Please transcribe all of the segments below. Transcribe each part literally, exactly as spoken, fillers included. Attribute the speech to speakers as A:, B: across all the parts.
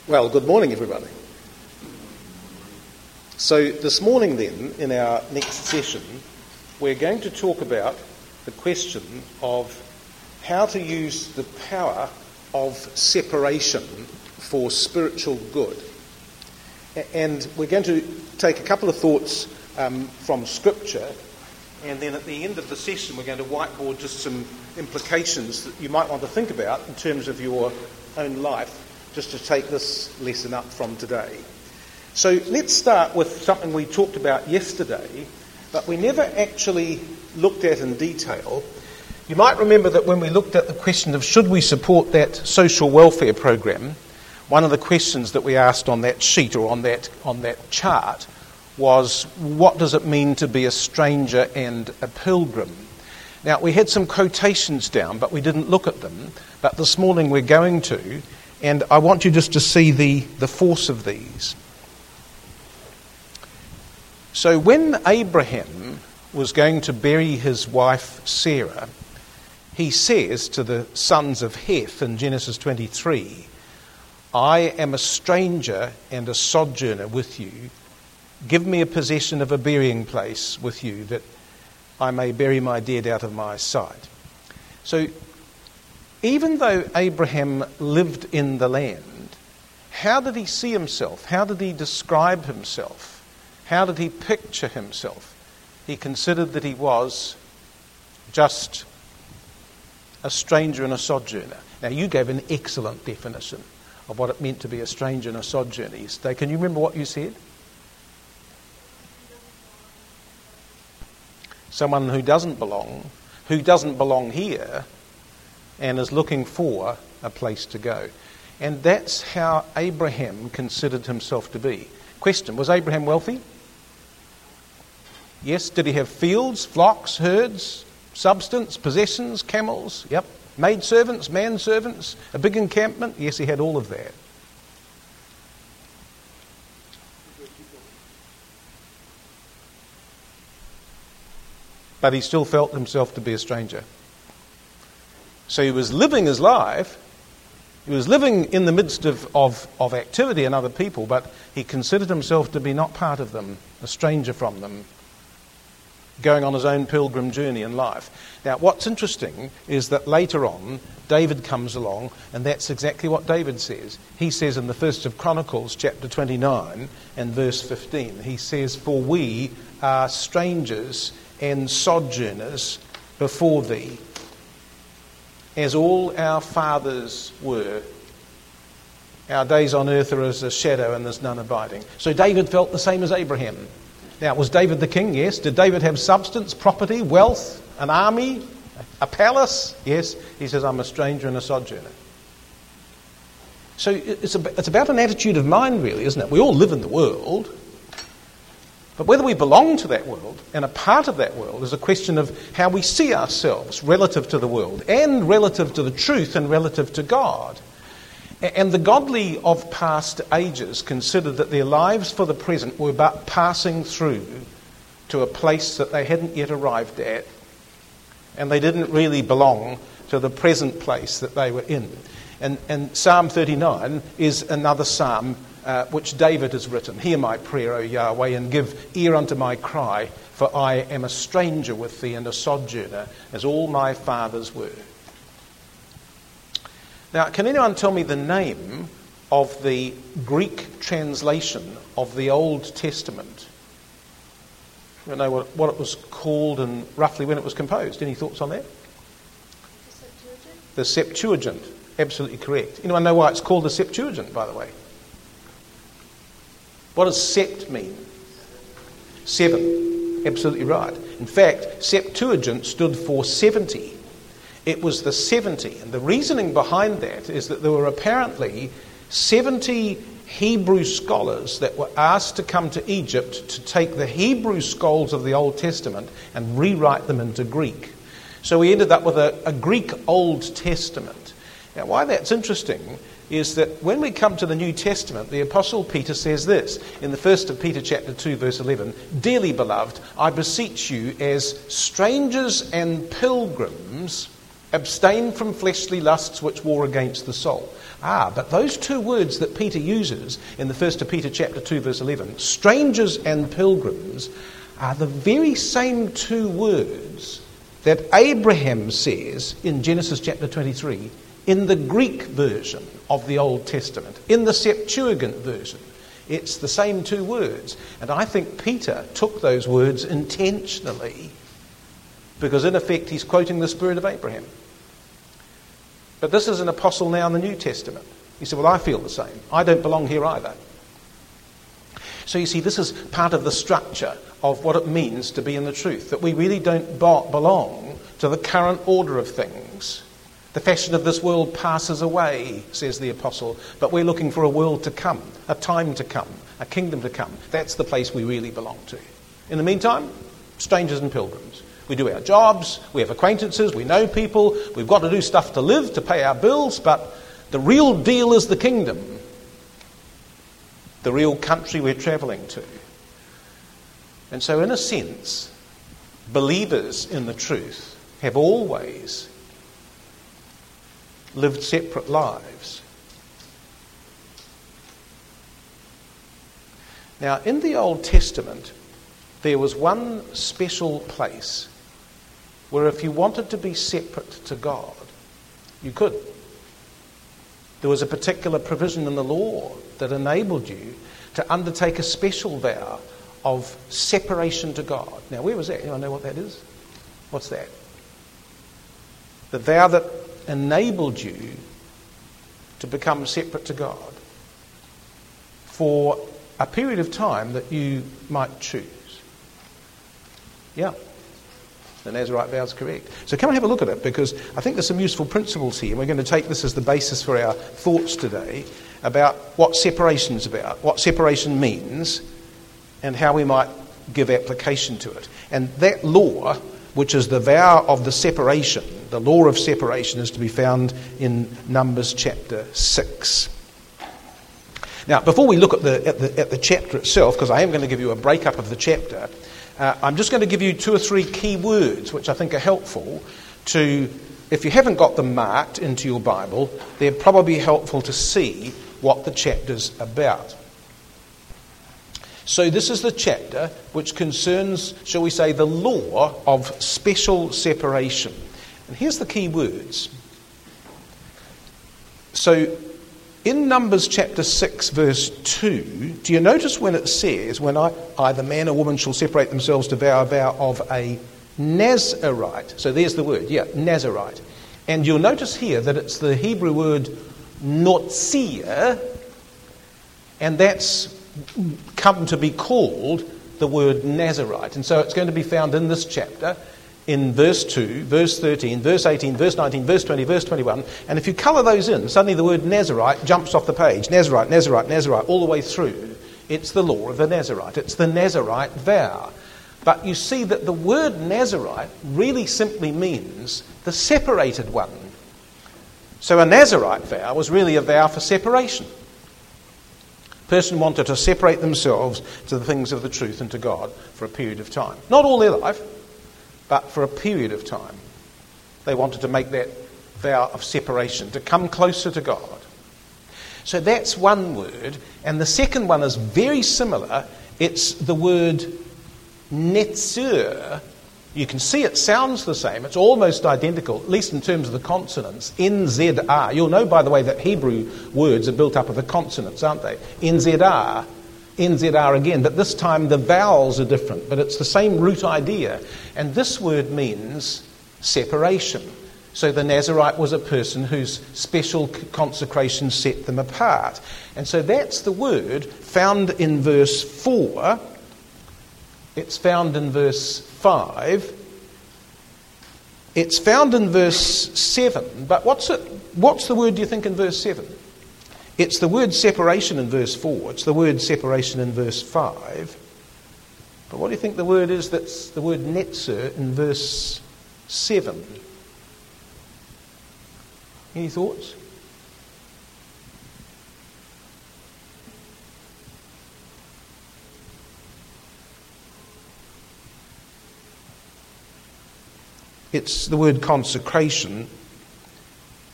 A: Well, good morning, everybody. So this morning then, in our next session, we're going to talk about the question of how to use the power of separation for spiritual good. And we're going to take a couple of thoughts um, from Scripture, and then at the end of the session we're going to whiteboard just some implications that you might want to think about in terms of your own life, just to take this lesson up from today. So let's start with something we talked about yesterday, but we never actually looked at in detail. You might remember that when we looked at the question of should we support that social welfare program, one of the questions that we asked on that sheet or on that on that chart was, what does it mean to be a stranger and a pilgrim? Now, we had some quotations down, but we didn't look at them. But this morning we're going to, and I want you just to see the, the force of these. So when Abraham was going to bury his wife Sarah, he says to the sons of Heth in Genesis twenty-three, I am a stranger and a sojourner with you. Give me a possession of a burying place with you, that I may bury my dead out of my sight. So even though Abraham lived in the land, how did he see himself? How did he describe himself? How did he picture himself? He considered that he was just a stranger and a sojourner. Now, you gave an excellent definition of what it meant to be a stranger and a sojourner yesterday. Can you remember what you said? Someone who doesn't belong, who doesn't belong here, and is looking for a place to go. And that's how Abraham considered himself to be. Question, was Abraham wealthy? Yes. Did he have fields, flocks, herds, substance, possessions, camels? Yep. Maid servants, man servants, a big encampment? Yes, he had all of that. But he still felt himself to be a stranger. So he was living his life, he was living in the midst of, of, of activity and other people, but he considered himself to be not part of them, a stranger from them, going on his own pilgrim journey in life. Now, what's interesting is that later on, David comes along, and that's exactly what David says. He says in the first of Chronicles, chapter twenty-nine and verse fifteen, he says, for we are strangers and sojourners before thee, as all our fathers were. Our days on earth are as a shadow, and there's none abiding. So David felt the same as Abraham. Now, was David the king? Yes. Did David have substance, property, wealth, an army, a palace? Yes. He says, I'm a stranger and a sojourner. So it's, a, it's about an attitude of mind, really, isn't it? We all live in the world. But whether we belong to that world and a part of that world is a question of how we see ourselves relative to the world and relative to the truth and relative to God. And the godly of past ages considered that their lives for the present were but passing through to a place that they hadn't yet arrived at, and they didn't really belong to the present place that they were in. And, and Psalm thirty-nine is another psalm Uh, which David has written. Hear my prayer, O Yahweh, and give ear unto my cry, for I am a stranger with thee and a sojourner, as all my fathers were. Now, can anyone tell me the name of the Greek translation of the Old Testament? I don't know what, what it was called and roughly when it was composed. Any thoughts on that?
B: The Septuagint?
A: The Septuagint. Absolutely correct. Anyone know why it's called the Septuagint, by the way? What does sept mean? Seven. Absolutely right. In fact, Septuagint stood for seventy. It was the seventy. And the reasoning behind that is that there were apparently seventy Hebrew scholars that were asked to come to Egypt to take the Hebrew scrolls of the Old Testament and rewrite them into Greek. So we ended up with a, a Greek Old Testament. Now, why that's interesting is that when we come to the New Testament, the Apostle Peter says this, in the first of Peter chapter two, verse eleven, dearly beloved, I beseech you as strangers and pilgrims Abstain from fleshly lusts which war against the soul. Ah, but those two words that Peter uses in the First Peter chapter two, verse eleven, strangers and pilgrims, are the very same two words that Abraham says in Genesis chapter twenty-three in the Greek version of the Old Testament, in the Septuagint version. It's the same two words. And I think Peter took those words intentionally because, in effect, he's quoting the spirit of Abraham. But this is an apostle now in the New Testament. He said, well, I feel the same. I don't belong here either. So you see, this is part of the structure of what it means to be in the truth, that we really don't belong to the current order of things. The fashion of this world passes away, says the apostle, but we're looking for a world to come, a time to come, a kingdom to come. That's the place we really belong to. In the meantime, strangers and pilgrims. We do our jobs, we have acquaintances, we know people, we've got to do stuff to live, to pay our bills, but the real deal is the kingdom, the real country we're travelling to. And so, in a sense, believers in the truth have always lived separate lives. Now, in the Old Testament, there was one special place where if you wanted to be separate to God, you could. There was a particular provision in the law that enabled you to undertake a special vow of separation to God. Now, where was that? Anyone know what that is? What's that? The vow that enabled you to become separate to God for a period of time that you might choose. Yeah. The Nazarite vow is correct. So come and have a look at it, because I think there's some useful principles here. We're going to take this as the basis for our thoughts today about what separation is about, what separation means, and how we might give application to it. And that law, which is the vow of the separation, the law of separation, is to be found in Numbers chapter six. Now, before we look at the at the, at the chapter itself, because I am going to give you a breakup of the chapter, Uh, I'm just going to give you two or three key words which I think are helpful to, if you haven't got them marked into your Bible, they're probably helpful to see what the chapter's about. So this is the chapter which concerns, shall we say, the law of special separation. And here's the key words. So in Numbers chapter six, verse two, do you notice when it says, when I, either man or woman shall separate themselves to vow a vow of a Nazarite? So there's the word, yeah, Nazarite. And you'll notice here that it's the Hebrew word notzia, and that's come to be called the word Nazarite. And so it's going to be found in this chapter, in verse two, verse thirteen, verse eighteen, verse nineteen, verse twenty, verse twenty-one. And if you colour those in, suddenly the word Nazarite jumps off the page. Nazarite, Nazarite, Nazarite, all the way through. It's the law of the Nazarite. It's the Nazarite vow. But you see that the word Nazarite really simply means the separated one. So a Nazarite vow was really a vow for separation. A person wanted to separate themselves to the things of the truth and to God for a period of time. Not all their life, but for a period of time. They wanted to make that vow of separation, to come closer to God. So that's one word. And the second one is very similar. It's the word netzur. You can see it sounds the same. It's almost identical, at least in terms of the consonants. N Z R. You'll know, by the way, that Hebrew words are built up of the consonants, aren't they? N Z R. N Z R again, but this time the vowels are different, but it's the same root idea. And this word means separation. So the Nazarite was a person whose special consecration set them apart. And so that's the word found in verse four. It's found in verse five. It's found in verse seven. But what's it? What's the word, do you think, in verse seven? It's the word separation in verse four. It's the word separation in verse five. But what do you think the word is that's the word netzer in verse seven? Any thoughts? It's the word consecration.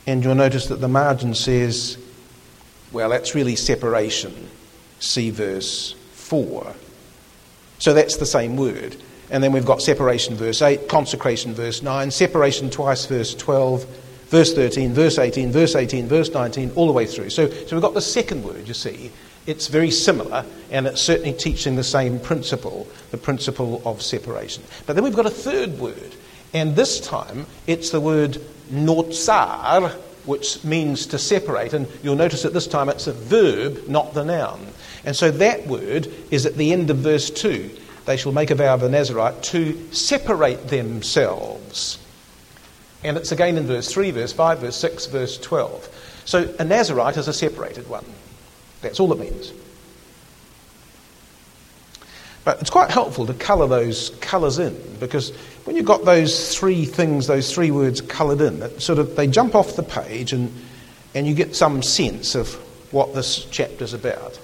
A: And you'll notice that the margin says, well, that's really separation. See verse four. So that's the same word. And then we've got separation verse eight, consecration verse nine, separation twice verse twelve, verse thirteen, verse eighteen, verse eighteen, verse nineteen, all the way through. So, so we've got the second word, you see. It's very similar, and it's certainly teaching the same principle, the principle of separation. But then we've got a third word, and this time it's the word notsar, which means to separate. And you'll notice that this time it's a verb, not the noun. And so that word is at the end of verse two. They shall make a vow of the Nazarite to separate themselves. And it's again in verse three, verse five, verse six, verse twelve. So a Nazarite is a separated one. That's all it means. But it's quite helpful to colour those colours in, because when you've got those three things, those three words coloured in, it sort of they jump off the page and, and you get some sense of what this chapter's about.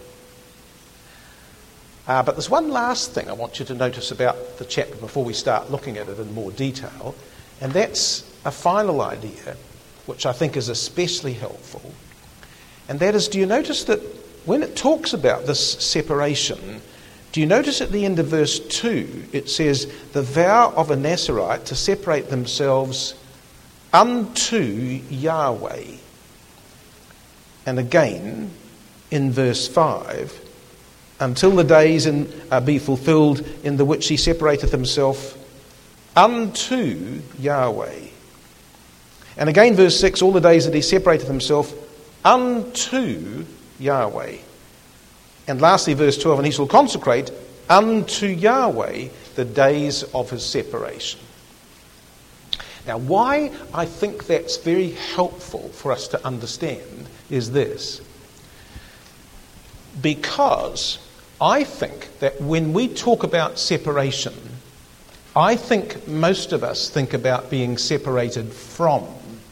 A: Uh, but there's one last thing I want you to notice about the chapter before we start looking at it in more detail, and that's a final idea which I think is especially helpful. And that is, do you notice that when it talks about this separation, do you notice at the end of verse two, it says, the vow of a Nazarite to separate themselves unto Yahweh. And again, in verse five, until the days in, uh, be fulfilled in the which he separateth himself unto Yahweh. And again, verse six, all the days that he separateth himself unto Yahweh. And lastly, verse twelve, and he shall consecrate unto Yahweh the days of his separation. Now, why I think that's very helpful for us to understand is this. Because I think that when we talk about separation, I think most of us think about being separated from.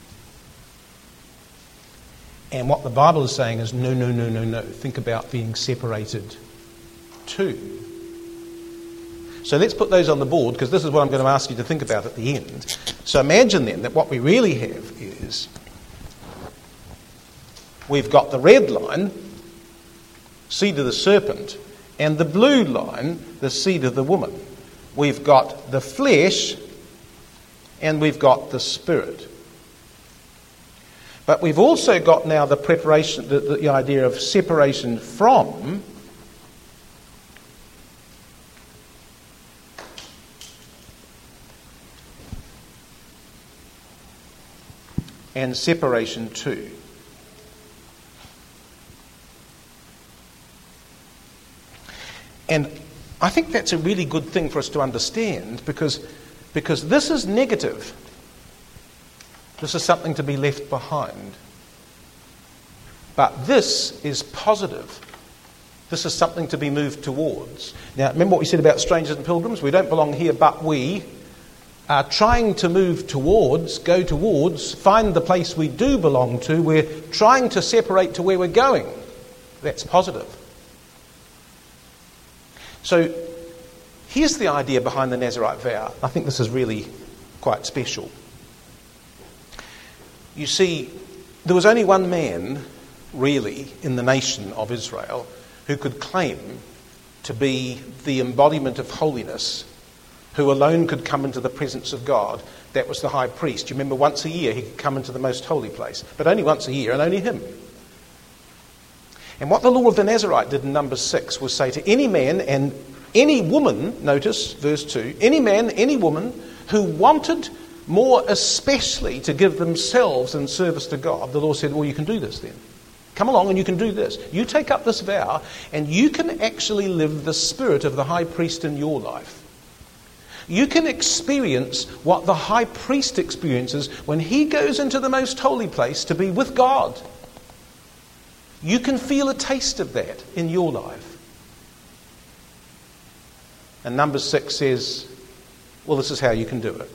A: And what the Bible is saying is, no, no, no, no, no. Think about being separated to. So let's put those on the board, because this is what I'm going to ask you to think about at the end. So imagine then that what we really have is, we've got the red line, seed of the serpent, and the blue line, the seed of the woman. We've got the flesh, and we've got the spirit. But we've also got now the preparation, the, the idea of separation from, and separation to. And I think that's a really good thing for us to understand, because, because this is negative. This is something to be left behind. But this is positive. This is something to be moved towards. Now, remember what we said about strangers and pilgrims? We don't belong here, but we are trying to move towards, go towards, find the place we do belong to. We're trying to separate to where we're going. That's positive. So, here's the idea behind the Nazarite vow. I think this is really quite special. You see, there was only one man, really, in the nation of Israel who could claim to be the embodiment of holiness, who alone could come into the presence of God. That was the high priest. You remember, once a year he could come into the most holy place, but only once a year, and only him. And what the law of the Nazarite did in Numbers six was say to any man and any woman, notice verse two, any man, any woman who wanted more especially to give themselves in service to God, the Lord said, well, you can do this then. Come along and you can do this. You take up this vow and you can actually live the spirit of the high priest in your life. You can experience what the high priest experiences when he goes into the most holy place to be with God. You can feel a taste of that in your life. And number six says, well, this is how you can do it.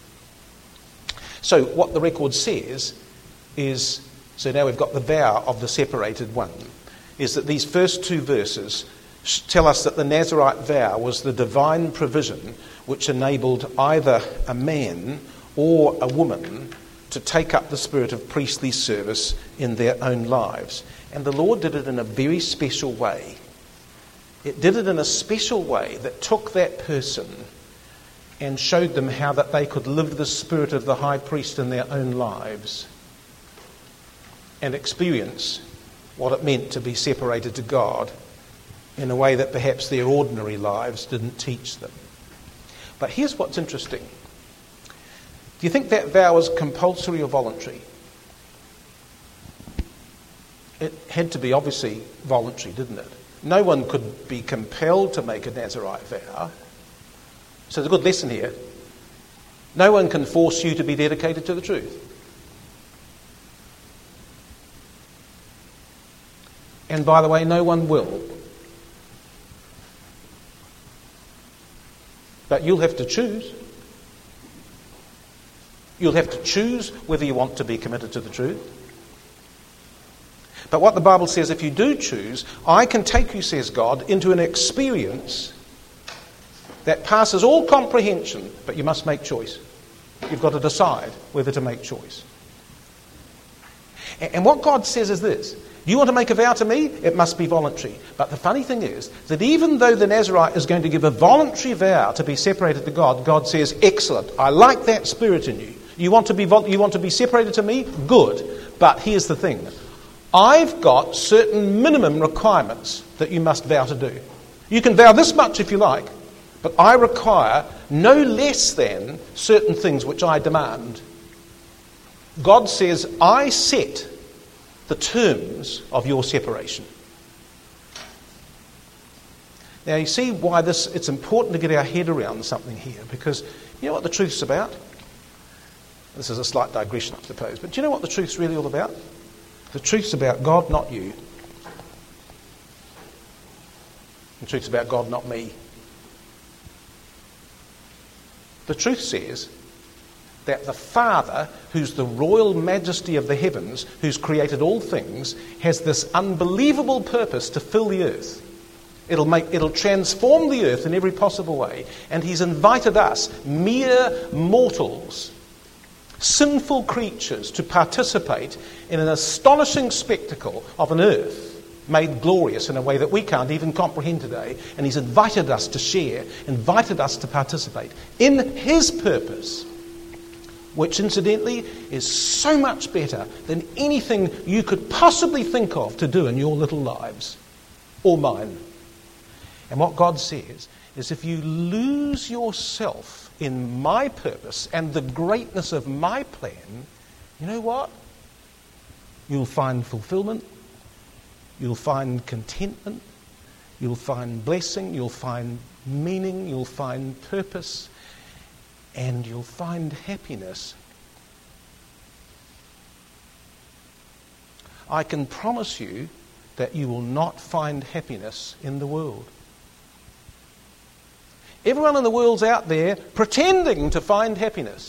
A: So what the record says is, so now we've got the vow of the separated one, is that these first two verses tell us that the Nazarite vow was the divine provision which enabled either a man or a woman to take up the spirit of priestly service in their own lives. And the Lord did it in a very special way. It did it in a special way that took that person and showed them how that they could live the spirit of the high priest in their own lives and experience what it meant to be separated to God in a way that perhaps their ordinary lives didn't teach them. But here's what's interesting. Do you think that vow was compulsory or voluntary? It had to be obviously voluntary, didn't it? No one could be compelled to make a Nazirite vow. So there's a good lesson here. No one can force you to be dedicated to the truth. And by the way, no one will. But you'll have to choose. You'll have to choose whether you want to be committed to the truth. But what the Bible says, if you do choose, I can take you, says God, into an experience that passes all comprehension, but you must make choice. You've got to decide whether to make choice. And what God says is this: you want to make a vow to me? It must be voluntary. But the funny thing is that even though the Nazirite is going to give a voluntary vow to be separated to God, God says, excellent, I like that spirit in you. You want to be vol- you want to be separated to me? Good. But here's the thing. I've got certain minimum requirements that you must vow to do. You can vow this much if you like, but I require no less than certain things which I demand. God says, I set the terms of your separation. Now you see why this it's important to get our head around something here, because you know what the truth's about? This is a slight digression, I suppose, but do you know what the truth's really all about? The truth's about God, not you. The truth's about God, not me. The truth says that the Father, who's the royal majesty of the heavens, who's created all things, has this unbelievable purpose to fill the earth. It'll make, it'll transform the earth in every possible way. And he's invited us, mere mortals, sinful creatures, to participate in an astonishing spectacle of an earth made glorious in a way that we can't even comprehend today. And he's invited us to share, invited us to participate in his purpose, which incidentally is so much better than anything you could possibly think of to do in your little lives, or mine. And what God says is, if you lose yourself in my purpose and the greatness of my plan, you know what? You'll find fulfillment, you'll find contentment, you'll find blessing, you'll find meaning, you'll find purpose, and you'll find happiness. I can promise you that you will not find happiness in the world. Everyone in the world's out there pretending to find happiness.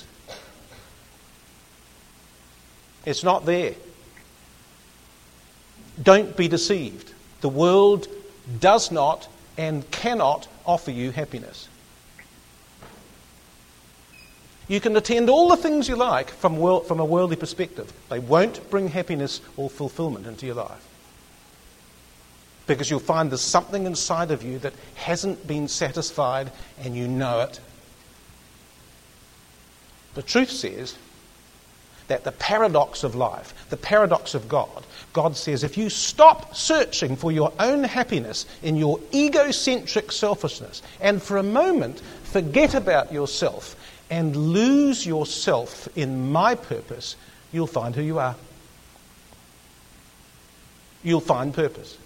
A: It's not there. Don't be deceived. The world does not and cannot offer you happiness. You can attend all the things you like from, world, from a worldly perspective. They won't bring happiness or fulfillment into your life. Because you'll find there's something inside of you that hasn't been satisfied, and you know it. The truth says that the paradox of life, the paradox of God, God says if you stop searching for your own happiness in your egocentric selfishness, and for a moment forget about yourself and lose yourself in my purpose, you'll find who you are. You'll find purpose.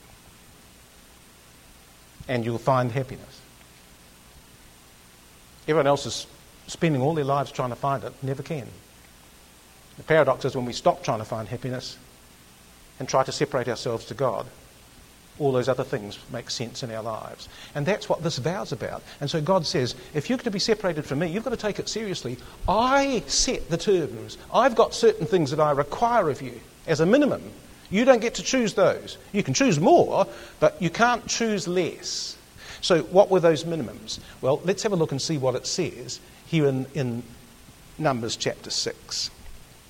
A: And you'll find happiness. Everyone else is spending all their lives trying to find it, never can. The paradox is when we stop trying to find happiness and try to separate ourselves to God, all those other things make sense in our lives. And that's what this vow's about. And so God says, if you're going to be separated from me, you've got to take it seriously. I set the terms. I've got certain things that I require of you as a minimum. You don't get to choose those. You can choose more, but you can't choose less. So what were those minimums? Well, let's have a look and see what it says here in, in Numbers chapter six.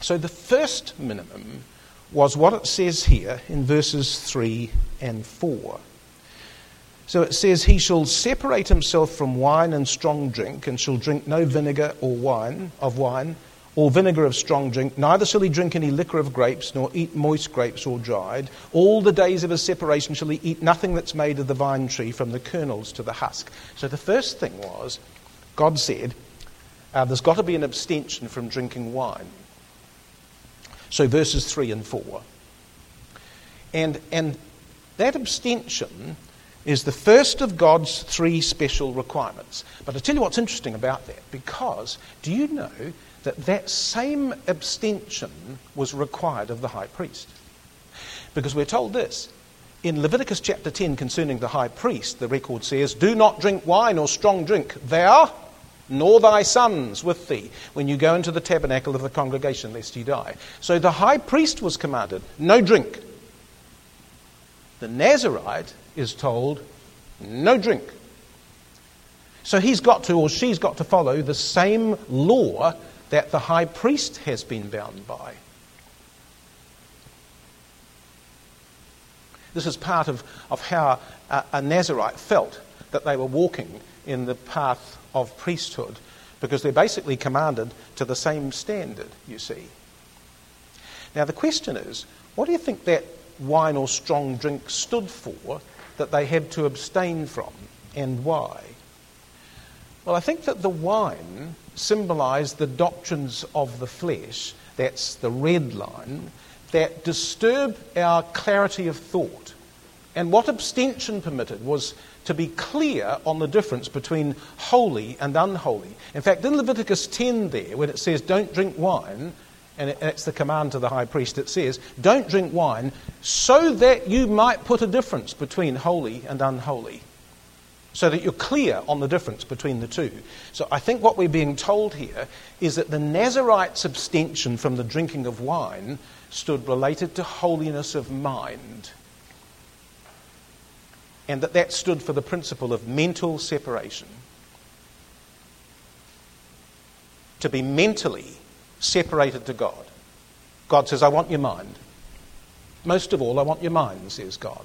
A: So the first minimum was what it says here in verses three and four. So it says, he shall separate himself from wine and strong drink, and shall drink no vinegar or wine of wine, or vinegar of strong drink, neither shall he drink any liquor of grapes, nor eat moist grapes or dried. All the days of his separation shall he eat nothing that's made of the vine tree, from the kernels to the husk. So the first thing was, God said, uh, there's got to be an abstention from drinking wine. So verses three and four. And, and that abstention is the first of God's three special requirements. But I'll tell you what's interesting about that, because do you know that that same abstention was required of the high priest? Because we're told this. In Leviticus chapter ten concerning the high priest, the record says, do not drink wine or strong drink, thou nor thy sons with thee, when you go into the tabernacle of the congregation, lest ye die. So the high priest was commanded, no drink. The Nazirite is told, no drink. So he's got to, or she's got to follow the same law that the high priest has been bound by. This is part of, of how a, a Nazirite felt that they were walking in the path of priesthood, because they're basically commanded to the same standard, you see. Now the question is, what do you think that wine or strong drink stood for that they had to abstain from, and why? Well, I think that the wine symbolised the doctrines of the flesh, that's the red line, that disturb our clarity of thought. And what abstention permitted was to be clear on the difference between holy and unholy. In fact, in Leviticus ten there, when it says don't drink wine, and it's the command to the high priest, it says, don't drink wine so that you might put a difference between holy and unholy, so that you're clear on the difference between the two. So I think what we're being told here is that the Nazirite's abstention from the drinking of wine stood related to holiness of mind, and that that stood for the principle of mental separation. To be mentally separated to God. God says, I want your mind. Most of all, I want your mind, says God.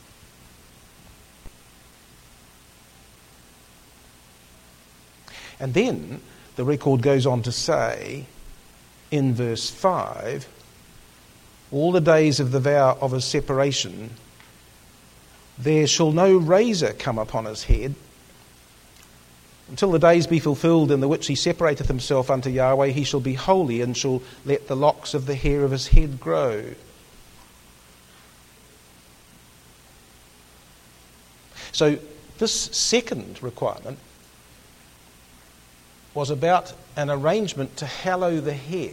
A: And then the record goes on to say, in verse five, all the days of the vow of his separation, there shall no razor come upon his head, until the days be fulfilled in the which he separateth himself unto Yahweh. He shall be holy, and shall let the locks of the hair of his head grow. So this second requirement was about an arrangement to hallow the head.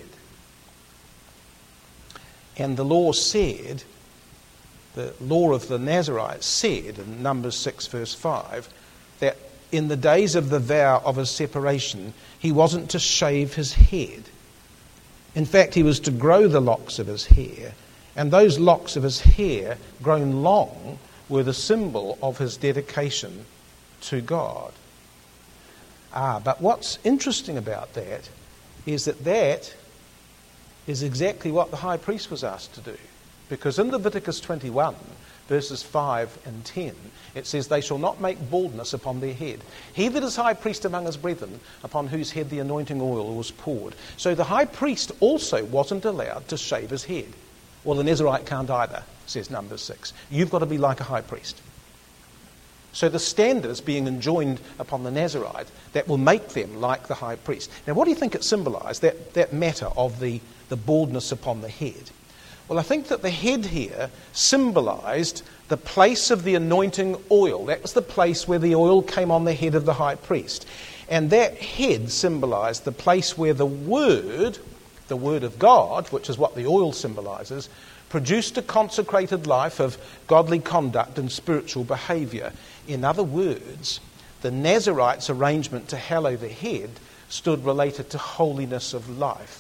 A: And the law said, the law of the Nazarites said in Numbers six verse five, that in the days of the vow of his separation, he wasn't to shave his head. In fact, he was to grow the locks of his hair, and those locks of his hair, grown long, were the symbol of his dedication to God. Ah, but what's interesting about that is that that is exactly what the high priest was asked to do. Because in Leviticus twenty-one, verses five and ten, it says, they shall not make baldness upon their head. He that is high priest among his brethren, upon whose head the anointing oil was poured. So the high priest also wasn't allowed to shave his head. Well, the Nazirite can't either, says Numbers six. You've got to be like a high priest. So the standard is being enjoined upon the Nazirite that will make them like the high priest. Now, what do you think it symbolised, that, that matter of the, the baldness upon the head? Well, I think that the head here symbolised the place of the anointing oil. That was the place where the oil came on the head of the high priest. And that head symbolised the place where the word, the word of God, which is what the oil symbolises, produced a consecrated life of godly conduct and spiritual behaviour. In other words, the Nazirite's arrangement to hallow the head stood related to holiness of life,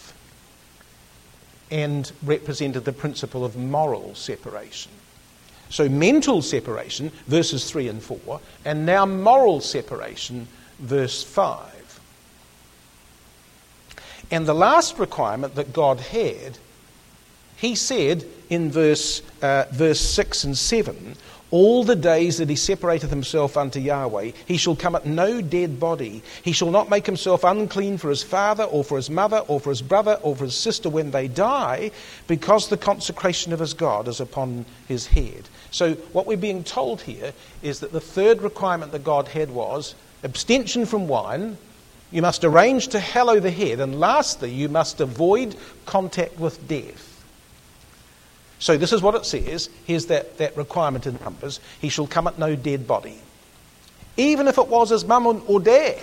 A: and represented the principle of moral separation. So mental separation, verses three and four, and now moral separation, verse five. And the last requirement that God had, he said in verse, uh, verse six and seven, all the days that he separateth himself unto Yahweh, he shall come at no dead body. He shall not make himself unclean for his father or for his mother or for his brother or for his sister when they die, because the consecration of his God is upon his head. So what we're being told here is that the third requirement that God had was abstention from wine. You must arrange to hallow the head. And lastly, you must avoid contact with death. So this is what it says. Here's that, that requirement in Numbers. He shall come at no dead body. Even if it was his mum or dad.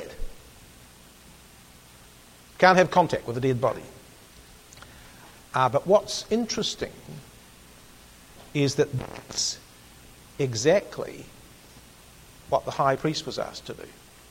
A: Can't have contact with a dead body. Uh, but what's interesting is that that's exactly what the high priest was asked to do.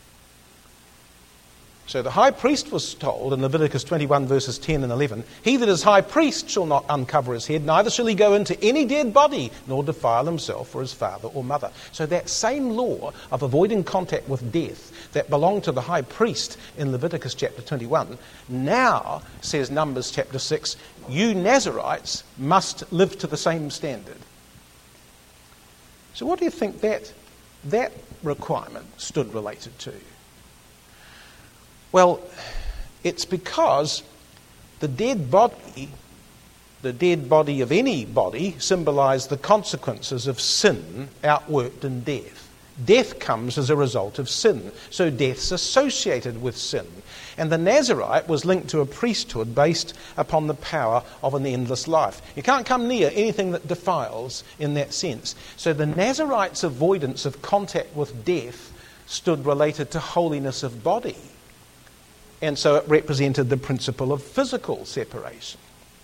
A: So the high priest was told in Leviticus twenty-one verses ten and eleven, he that is high priest shall not uncover his head, neither shall he go into any dead body, nor defile himself or his father or mother. So that same law of avoiding contact with death that belonged to the high priest in Leviticus chapter twenty-one, now, says Numbers chapter six, you Nazarites must live to the same standard. So what do you think that, that requirement stood related to? Well, it's because the dead body, the dead body of any body, symbolised the consequences of sin outworked in death. Death comes as a result of sin, so death's associated with sin. And the Nazarite was linked to a priesthood based upon the power of an endless life. You can't come near anything that defiles in that sense. So the Nazarite's avoidance of contact with death stood related to holiness of body. And so it represented the principle of physical separation.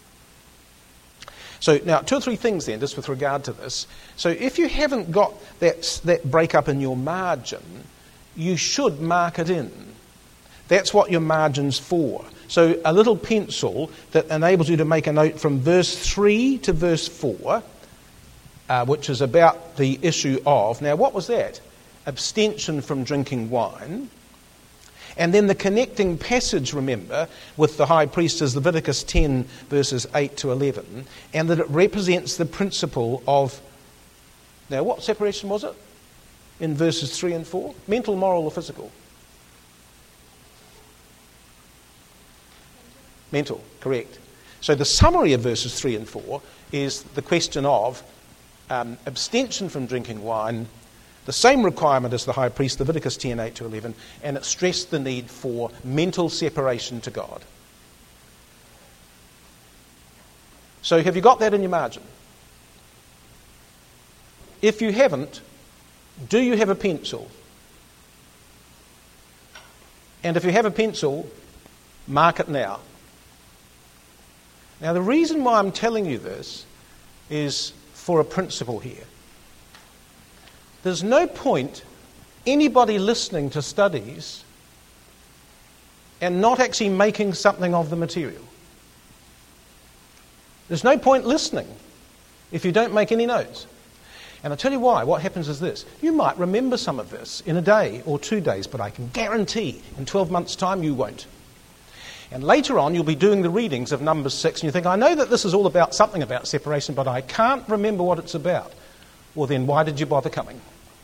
A: So now, two or three things then, just with regard to this. So if you haven't got that, that break-up in your margin, you should mark it in. That's what your margin's for. So a little pencil that enables you to make a note from verse three to verse four, uh, which is about the issue of, now what was that? Abstention from drinking wine. And then the connecting passage, remember, with the high priest is Leviticus ten, verses eight to eleven, and that it represents the principle of, now what separation was it in verses three and four? Mental, moral, or physical? Mental, correct. So the summary of verses three and four is the question of um, abstention from drinking wine, the same requirement as the high priest, Leviticus ten, eight to eleven, and it stressed the need for mental separation to God. So have you got that in your margin? If you haven't, do you have a pencil? And if you have a pencil, mark it now. Now the reason why I'm telling you this is for a principle here. There's no point anybody listening to studies and not actually making something of the material. There's no point listening if you don't make any notes. And I'll tell you why. What happens is this. You might remember some of this in a day or two days, but I can guarantee in twelve months' time you won't. And later on you'll be doing the readings of Numbers six and you think, I know that this is all about something about separation, but I can't remember what it's about. Well then, why did you bother coming?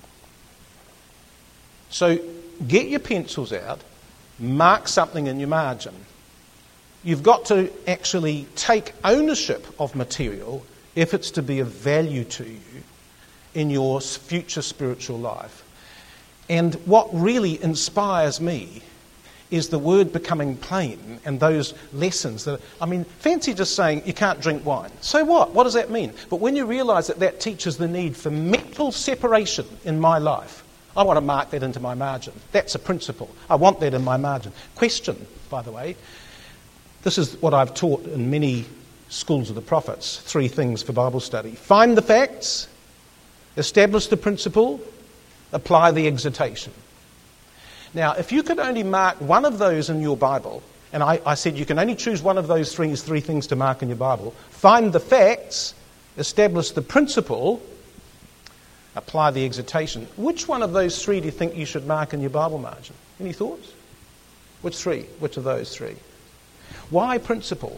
A: So get your pencils out, mark something in your margin. You've got to actually take ownership of material if it's to be of value to you in your future spiritual life. And what really inspires me is the word becoming plain and those lessons. That I mean, fancy just saying you can't drink wine. So what? What does that mean? But when you realise that that teaches the need for mental separation in my life, I want to mark that into my margin. That's a principle. I want that in my margin. Question, by the way. This is what I've taught in many schools of the prophets. Three things for Bible study. Find the facts, establish the principle, apply the exhortation. Now, if you could only mark one of those in your Bible, and I, I said you can only choose one of those three, three things to mark in your Bible, find the facts, establish the principle, apply the exhortation. Which one of those three do you think you should mark in your Bible margin? Any thoughts? Which three? Which of those three? Why principle?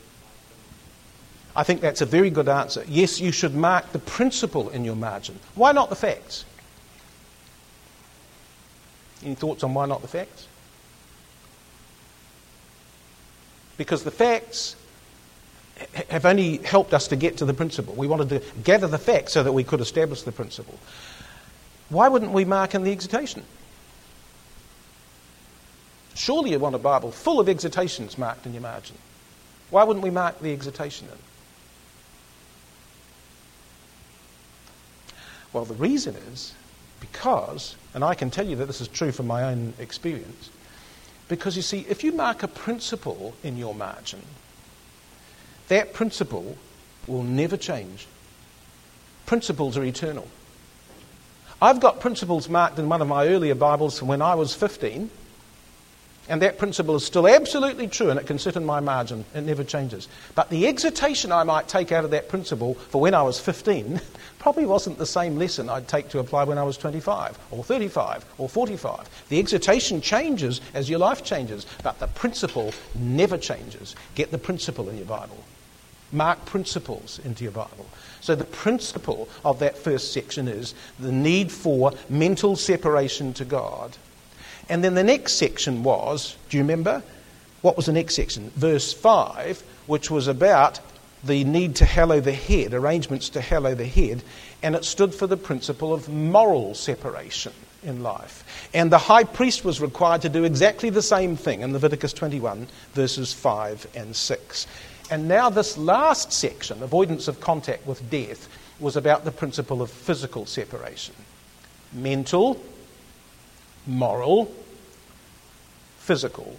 A: I think that's a very good answer. Yes, you should mark the principle in your margin. Why not the facts? Any thoughts on why not the facts? Because the facts have only helped us to get to the principle. We wanted to gather the facts so that we could establish the principle. Why wouldn't we mark in the exhortation? Surely you want a Bible full of exhortations marked in your margin. Why wouldn't we mark the exhortation in? Well, the reason is because, and I can tell you that this is true from my own experience, because you see, if you mark a principle in your margin, that principle will never change. Principles are eternal. I've got principles marked in one of my earlier Bibles from when I was fifteen, and that principle is still absolutely true, and it can sit in my margin. It never changes. But the exhortation I might take out of that principle for when I was fifteen probably wasn't the same lesson I'd take to apply when I was twenty-five, or thirty-five, or forty-five. The exhortation changes as your life changes, but the principle never changes. Get the principle in your Bible. Mark principles into your Bible. So the principle of that first section is the need for mental separation to God. And then the next section was, do you remember? What was the next section? Verse five, which was about the need to hallow the head, arrangements to hallow the head, and it stood for the principle of moral separation in life. And the high priest was required to do exactly the same thing in Leviticus twenty-one, verses five and six. And now this last section, avoidance of contact with death, was about the principle of physical separation. Mental, moral, physical.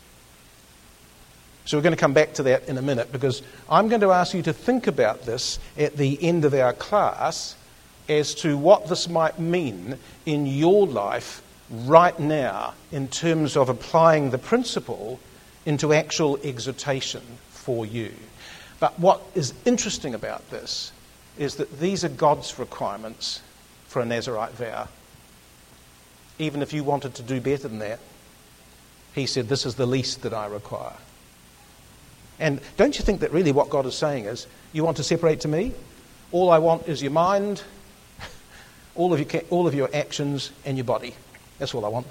A: So we're going to come back to that in a minute, because I'm going to ask you to think about this at the end of our class as to what this might mean in your life right now in terms of applying the principle into actual exhortation for you. But what is interesting about this is that these are God's requirements for a Nazirite vow. Even if you wanted to do better than that, he said, this is the least that I require. And don't you think that really what God is saying is, you want to separate to me? All I want is your mind, all of your, all of your actions, and your body. That's all I want.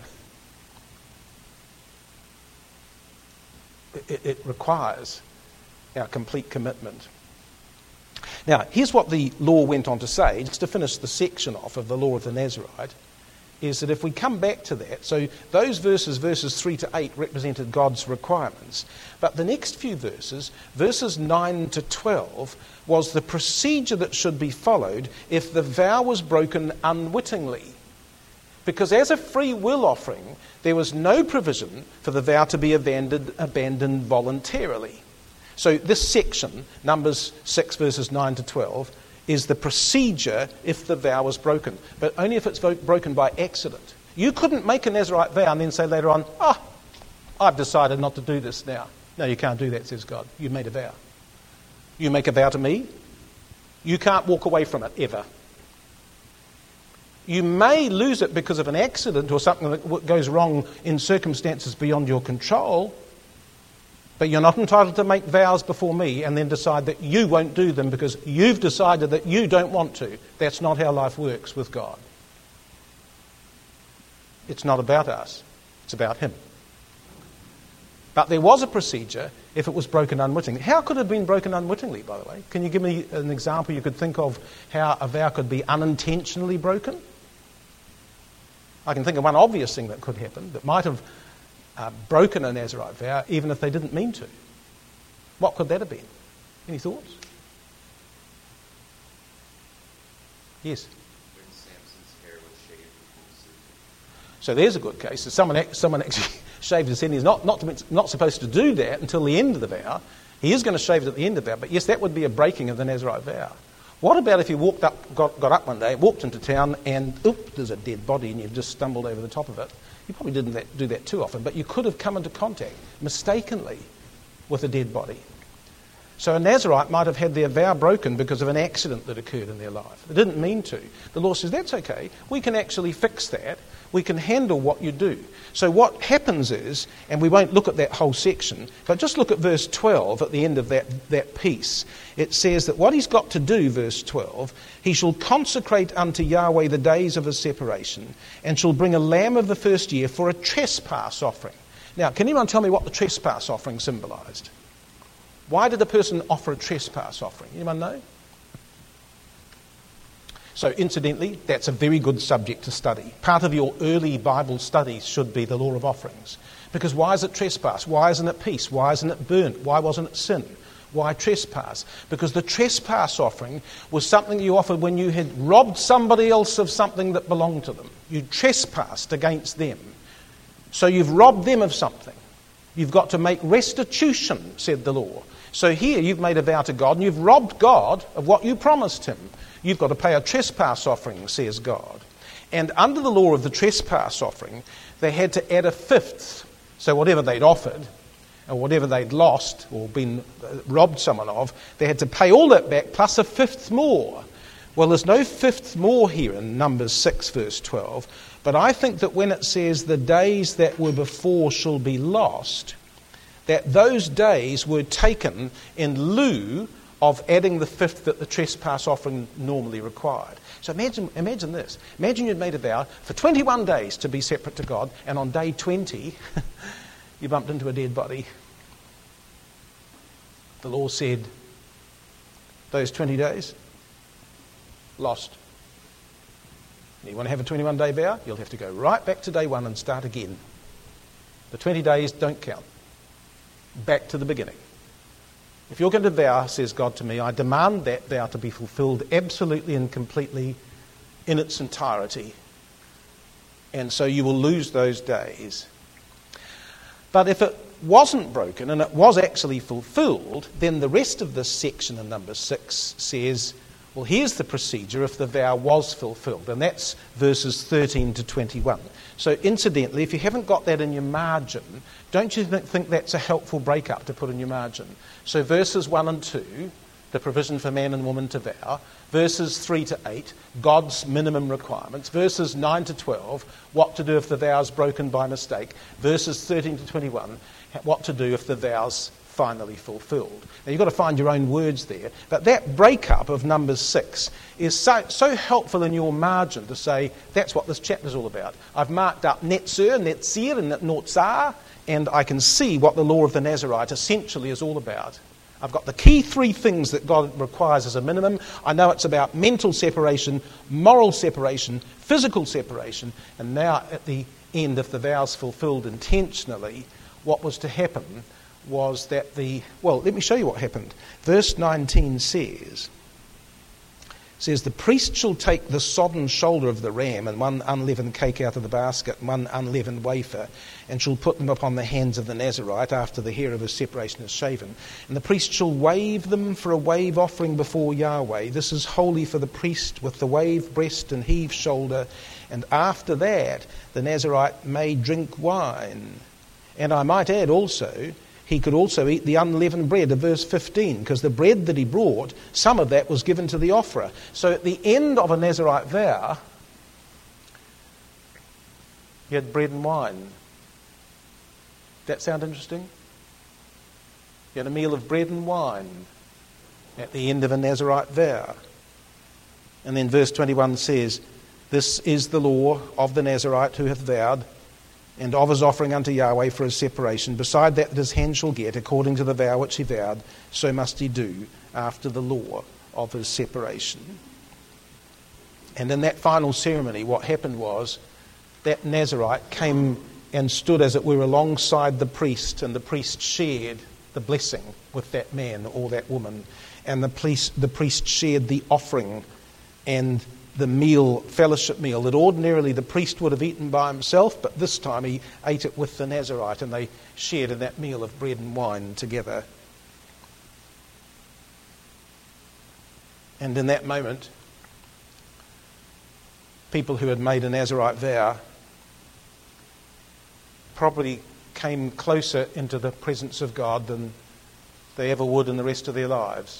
A: It, it requires our complete commitment. Now, here's what the law went on to say, just to finish the section off of the law of the Nazirite, is that if we come back to that, so those verses, verses three to eight, represented God's requirements. But the next few verses, verses nine to twelve, was the procedure that should be followed if the vow was broken unwittingly. Because as a free will offering, there was no provision for the vow to be abandoned, abandoned voluntarily. So this section, Numbers six, verses nine to twelve, is the procedure if the vow was broken, but only if it's broken by accident. You couldn't make a Nazirite vow and then say later on, ah, oh, I've decided not to do this now. No, you can't do that, says God. You made a vow. You make a vow to me, you can't walk away from it ever. You may lose it because of an accident or something that goes wrong in circumstances beyond your control, but you're not entitled to make vows before me and then decide that you won't do them because you've decided that you don't want to. That's not how life works with God. It's not about us. It's about him. But there was a procedure if it was broken unwittingly. How could it have been broken unwittingly, by the way? Can you give me an example you could think of how a vow could be unintentionally broken? I can think of one obvious thing that could happen that might have Uh, broken a Nazirite vow, even if they didn't mean to. What could that have been? Any thoughts? Yes?
C: When Samson's hair was shaved before Susan.
A: So there's a good case. So someone, someone actually shaved his head. He's not, not, to, not supposed to do that until the end of the vow. He is going to shave it at the end of the vow, but yes, that would be a breaking of the Nazirite vow. What about if you walked up, got, got up one day, walked into town, and oop, there's a dead body, and you've just stumbled over the top of it? You probably didn't that, do that too often, but you could have come into contact mistakenly with a dead body. So a Nazarite might have had their vow broken because of an accident that occurred in their life. They didn't mean to. The law says, that's okay. We can actually fix that. We can handle what you do. So what happens is, and we won't look at that whole section, but just look at verse twelve at the end of that, that piece. It says that what he's got to do, verse twelve, he shall consecrate unto Yahweh the days of his separation, and shall bring a lamb of the first year for a trespass offering. Now, can anyone tell me what the trespass offering symbolised? Why did a person offer a trespass offering? Anyone know? So incidentally, that's a very good subject to study. Part of your early Bible studies should be the law of offerings. Because why is it trespass? Why isn't it peace? Why isn't it burnt? Why wasn't it sin? Why trespass? Because the trespass offering was something you offered when you had robbed somebody else of something that belonged to them. You trespassed against them. So you've robbed them of something. You've got to make restitution, said the law. So here you've made a vow to God and you've robbed God of what you promised him. You've got to pay a trespass offering, says God. And under the law of the trespass offering, they had to add a fifth. So whatever they'd offered, or whatever they'd lost or been robbed someone of, they had to pay all that back plus a fifth more. Well, there's no fifth more here in Numbers six, verse twelve. But I think that when it says the days that were before shall be lost, that those days were taken in lieu of adding the fifth that the trespass offering normally required. So imagine, imagine this. Imagine you'd made a vow for twenty-one days to be separate to God, and on day twenty, you bumped into a dead body. The law said, those twenty days, lost. You want to have a twenty-one day vow? You'll have to go right back to day one and start again. The twenty days don't count. Back to the beginning. If you're going to vow, says God to me, I demand that vow to be fulfilled absolutely and completely in its entirety. And so you will lose those days. But if it wasn't broken and it was actually fulfilled, then the rest of this section in number six says, well, here's the procedure if the vow was fulfilled. And that's verses thirteen to twenty-one. So incidentally, if you haven't got that in your margin, don't you think that's a helpful breakup to put in your margin? So verses one and two, the provision for man and woman to vow. Verses three to eight, God's minimum requirements. Verses nine to twelve, what to do if the vow's broken by mistake. Verses thirteen to twenty-one, what to do if the vow's finally fulfilled. Now you've got to find your own words there. But that breakup of Numbers six is so, so helpful in your margin to say, that's what this chapter's all about. I've marked up Netzir, Netzir, and Notzar, and I can see what the law of the Nazarite essentially is all about. I've got the key three things that God requires as a minimum. I know it's about mental separation, moral separation, physical separation, and now at the end, if the vow's fulfilled intentionally, what was to happen was that the, well, let me show you what happened. Verse nineteen says, says, the priest shall take the sodden shoulder of the ram and one unleavened cake out of the basket and one unleavened wafer, and shall put them upon the hands of the Nazarite after the hair of his separation is shaven. And the priest shall wave them for a wave offering before Yahweh. This is holy for the priest, with the wave breast and heave shoulder. And after that, the Nazarite may drink wine. And I might add also, he could also eat the unleavened bread of verse fifteen, because the bread that he brought, some of that was given to the offerer. So at the end of a Nazarite vow, you had bread and wine. That sound interesting? You had a meal of bread and wine at the end of a Nazarite vow. And then verse twenty-one says, this is the law of the Nazarite who hath vowed, and of his offering unto Yahweh for his separation. Beside that that his hand shall get, according to the vow which he vowed, so must he do after the law of his separation. And in that final ceremony, what happened was that Nazarite came and stood, as it were, alongside the priest, and the priest shared the blessing with that man or that woman. And the priest, the priest shared the offering and the meal, fellowship meal, that ordinarily the priest would have eaten by himself, but this time he ate it with the Nazarite, and they shared in that meal of bread and wine together. And in that moment, people who had made a Nazarite vow probably came closer into the presence of God than they ever would in the rest of their lives.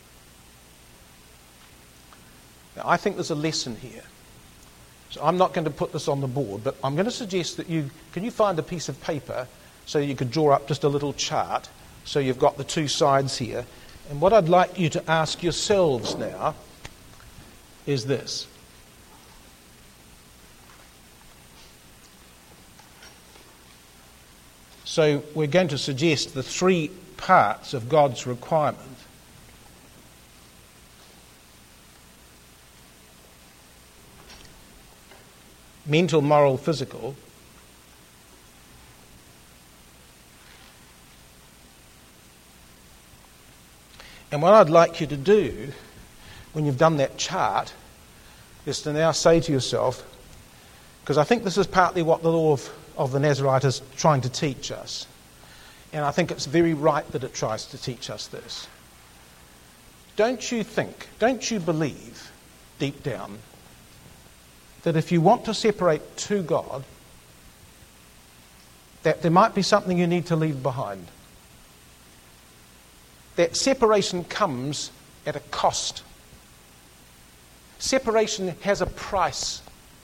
A: Now, I think there's a lesson here. So I'm not going to put this on the board, but I'm going to suggest that you, can you find a piece of paper so you could draw up just a little chart so you've got the two sides here. And what I'd like you to ask yourselves now is this. So we're going to suggest the three parts of God's requirement. Mental, moral, physical. And what I'd like you to do, when you've done that chart, is to now say to yourself, because I think this is partly what the law of, of the Nazarite is trying to teach us, and I think it's very right that it tries to teach us this. Don't you think, don't you believe, deep down, that if you want to separate to God, that there might be something you need to leave behind? That separation comes at a cost. Separation has a price.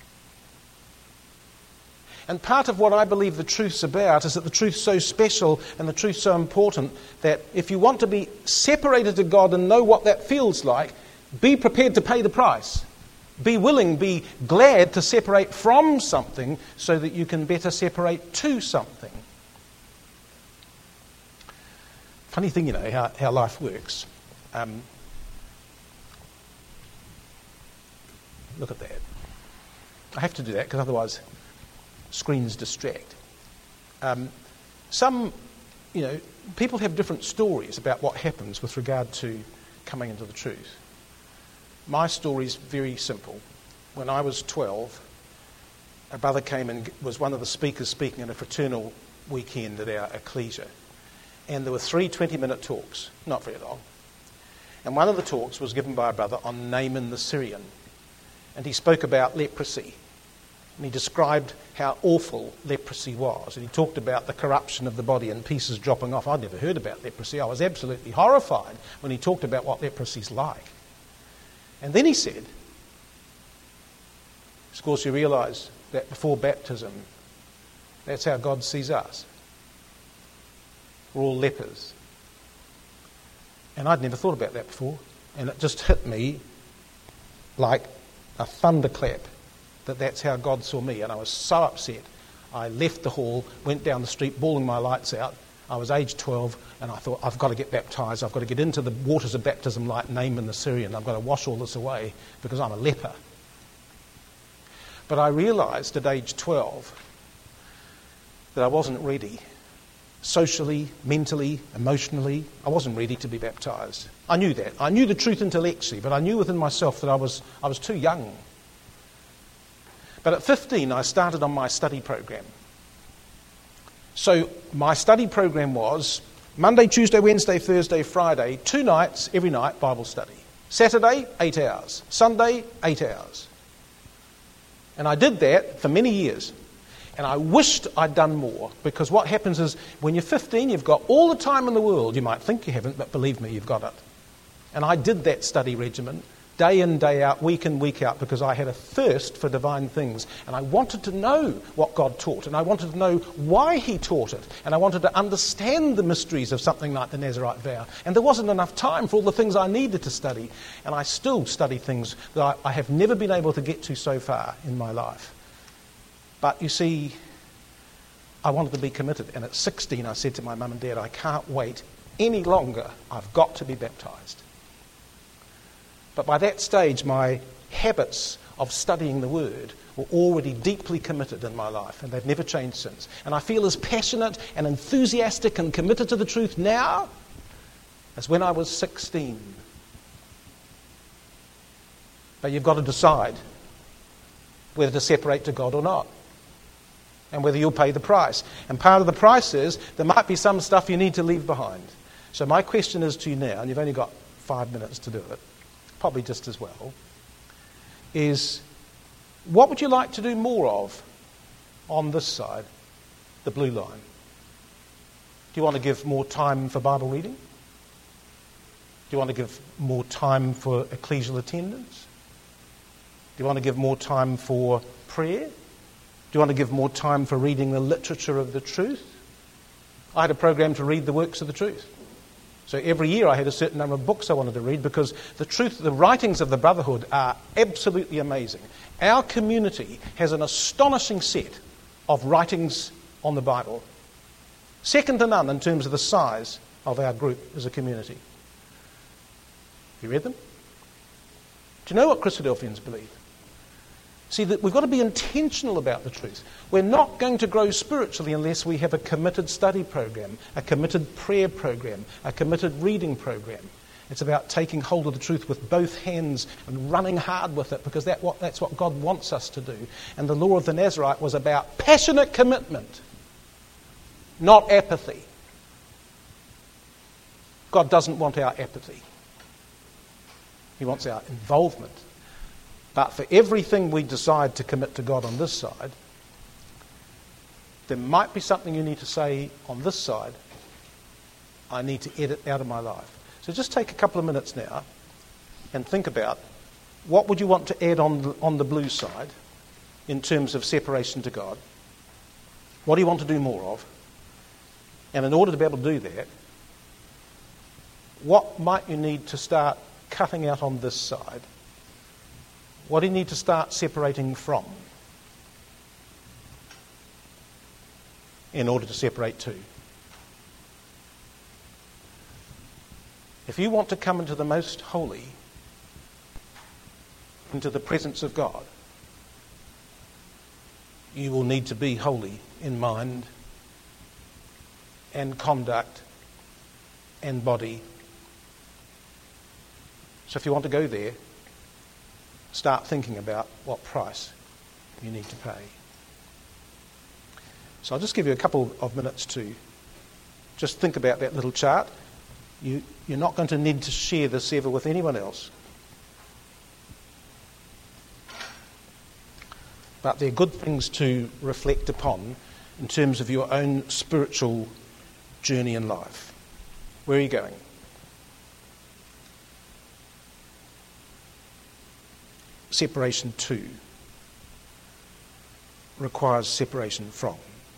A: And part of what I believe the truth's about is that the truth's so special and the truth's so important that if you want to be separated to God and know what that feels like, be prepared to pay the price. Be willing, be glad to separate from something so that you can better separate to something. Funny thing, you know, how, how life works. Um, look at that. I have to do that because otherwise screens distract. Um, some, you know, people have different stories about what happens with regard to coming into the truth. My story is very simple. When I was twelve, a brother came and was one of the speakers speaking at a fraternal weekend at our ecclesia. And there were three twenty-minute talks, not very long. And one of the talks was given by a brother on Naaman the Syrian. And he spoke about leprosy. And he described how awful leprosy was. And he talked about the corruption of the body and pieces dropping off. I'd never heard about leprosy. I was absolutely horrified when he talked about what leprosy's like. And then he said, of course you realise that before baptism, that's how God sees us. We're all lepers. And I'd never thought about that before. And it just hit me like a thunderclap that that's how God saw me. And I was so upset. I left the hall, went down the street, bawling my lights out. I was age twelve, and I thought, I've got to get baptised. I've got to get into the waters of baptism like Naaman the Syrian. I've got to wash all this away because I'm a leper. But I realised at age twelve that I wasn't ready. Socially, mentally, emotionally, I wasn't ready to be baptised. I knew that. I knew the truth intellectually, but I knew within myself that I was I was too young. But at fifteen, I started on my study program. So my study program was Monday, Tuesday, Wednesday, Thursday, Friday, two nights, every night, Bible study. Saturday, eight hours. Sunday, eight hours. And I did that for many years. And I wished I'd done more, because what happens is when you're fifteen, you've got all the time in the world. You might think you haven't, but believe me, you've got it. And I did that study regimen day in, day out, week in, week out, because I had a thirst for divine things. And I wanted to know what God taught, and I wanted to know why he taught it, and I wanted to understand the mysteries of something like the Nazarite vow. And there wasn't enough time for all the things I needed to study, and I still study things that I, I have never been able to get to so far in my life. But you see, I wanted to be committed, and at sixteen I said to my mum and dad, I can't wait any longer, I've got to be baptised. But by that stage, my habits of studying the Word were already deeply committed in my life, and they've never changed since. And I feel as passionate and enthusiastic and committed to the truth now as when I was sixteen. But you've got to decide whether to separate to God or not, and whether you'll pay the price. And part of the price is there might be some stuff you need to leave behind. So my question is to you now, and you've only got five minutes to do it, probably just as well, is what would you like to do more of on this side, the blue line? Do you want to give more time for Bible reading? Do you want to give more time for ecclesial attendance? Do you want to give more time for prayer? Do you want to give more time for reading the literature of the truth? I had a program to read the works of the truth. So every year I had a certain number of books I wanted to read because the truth, the writings of the Brotherhood are absolutely amazing. Our community has an astonishing set of writings on the Bible. Second to none in terms of the size of our group as a community. You read them? Do you know what Christadelphians believe? See, that we've got to be intentional about the truth. We're not going to grow spiritually unless we have a committed study program, a committed prayer program, a committed reading program. It's about taking hold of the truth with both hands and running hard with it, because that what, that's what God wants us to do. And the law of the Nazarite was about passionate commitment, not apathy. God doesn't want our apathy. He wants our involvement. But for everything we decide to commit to God on this side, there might be something you need to say on this side I need to edit out of my life. So just take a couple of minutes now and think about what would you want to add on the, on the blue side in terms of separation to God. What do you want to do more of? And in order to be able to do that, what might you need to start cutting out on this side? What do you need to start separating from in order to separate to? If you want to come into the most holy, into the presence of God, you will need to be holy in mind and conduct and body. So if you want to go there, start thinking about what price you need to pay. So I'll just give you a couple of minutes to just think about that little chart. You, you're not going to need to share this ever with anyone else. But they're good things to reflect upon in terms of your own spiritual journey in life. Where are you going? Separation to requires separation from.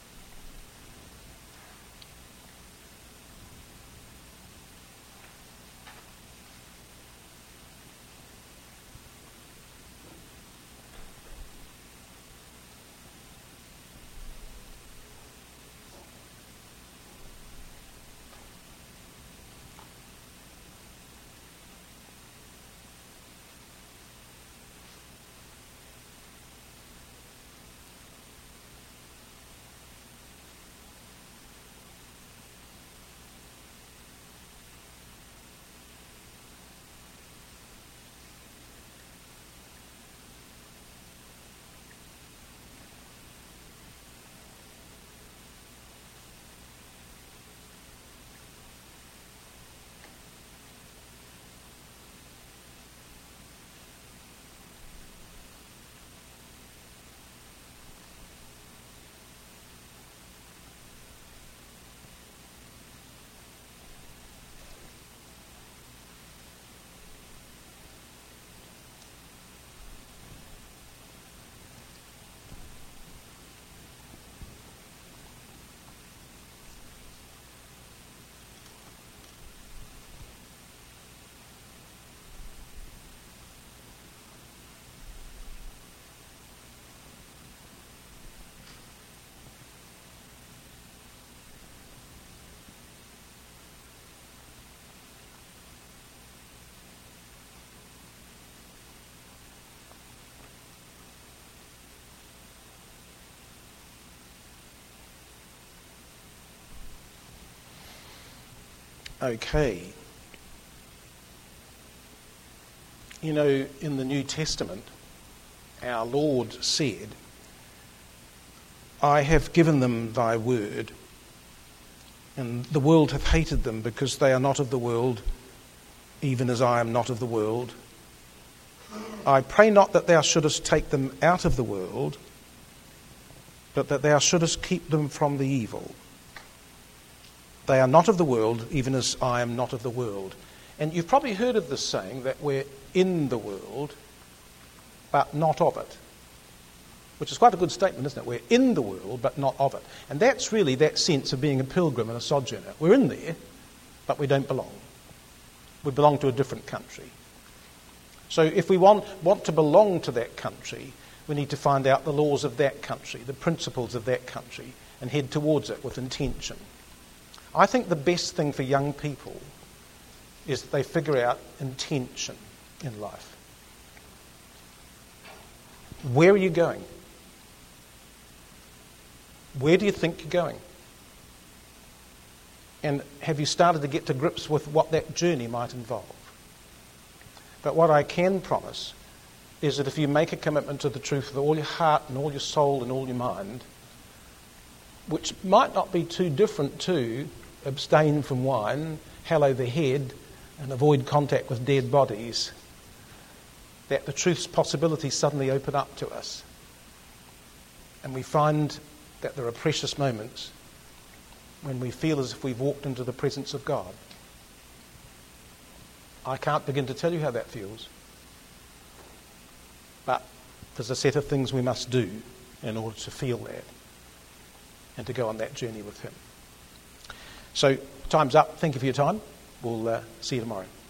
A: Okay. You know, in the New Testament, our Lord said, I have given them thy word, and the world hath hated them because they are not of the world, even as I am not of the world. I pray not that thou shouldest take them out of the world, but that thou shouldest keep them from the evil. They are not of the world, even as I am not of the world. And you've probably heard of this saying that we're in the world, but not of it. Which is quite a good statement, isn't it? We're in the world, but not of it. And that's really that sense of being a pilgrim and a sojourner. We're in there, but we don't belong. We belong to a different country. So if we want, want to belong to that country, we need to find out the laws of that country, the principles of that country, and head towards it with intention. I think the best thing for young people is that they figure out intention in life. Where are you going? Where do you think you're going? And have you started to get to grips with what that journey might involve? But what I can promise is that if you make a commitment to the truth with all your heart and all your soul and all your mind, which might not be too different to abstain from wine, hallow the head, and avoid contact with dead bodies, that the truth's possibilities suddenly open up to us. And we find that there are precious moments when we feel as if we've walked into the presence of God. I can't begin to tell you how that feels. But there's a set of things we must do in order to feel that and to go on that journey with Him. So, time's up. Thank you for your time. We'll uh, see you tomorrow.